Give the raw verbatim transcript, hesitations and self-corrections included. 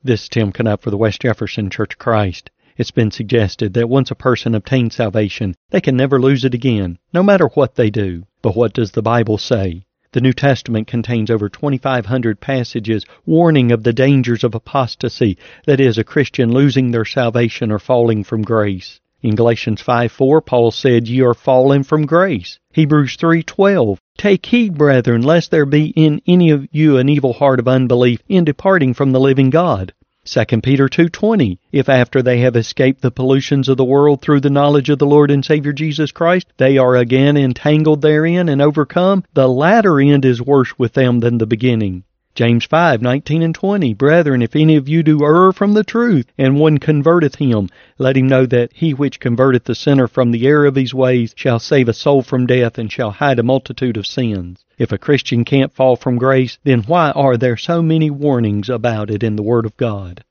This is Tim Knupp for the West Jefferson Church of Christ. It's been suggested that once a person obtains salvation, they can never lose it again, no matter what they do. But what does the Bible say? The New Testament contains over twenty-five hundred passages warning of the dangers of apostasy, that is, a Christian losing their salvation or falling from grace. In Galatians five four, Paul said, "Ye are fallen from grace." Hebrews three twelve, "Take heed, brethren, lest there be in any of you an evil heart of unbelief in departing from the living God." Second Peter two twenty, "If after they have escaped the pollutions of the world through the knowledge of the Lord and Savior Jesus Christ, they are again entangled therein and overcome, the latter end is worse with them than the beginning." James five nineteen and twenty, "Brethren, if any of you do err from the truth, and one converteth him, let him know that he which converteth the sinner from the error of his ways shall save a soul from death, and shall hide a multitude of sins." If a Christian can't fall from grace, then why are there so many warnings about it in the Word of God?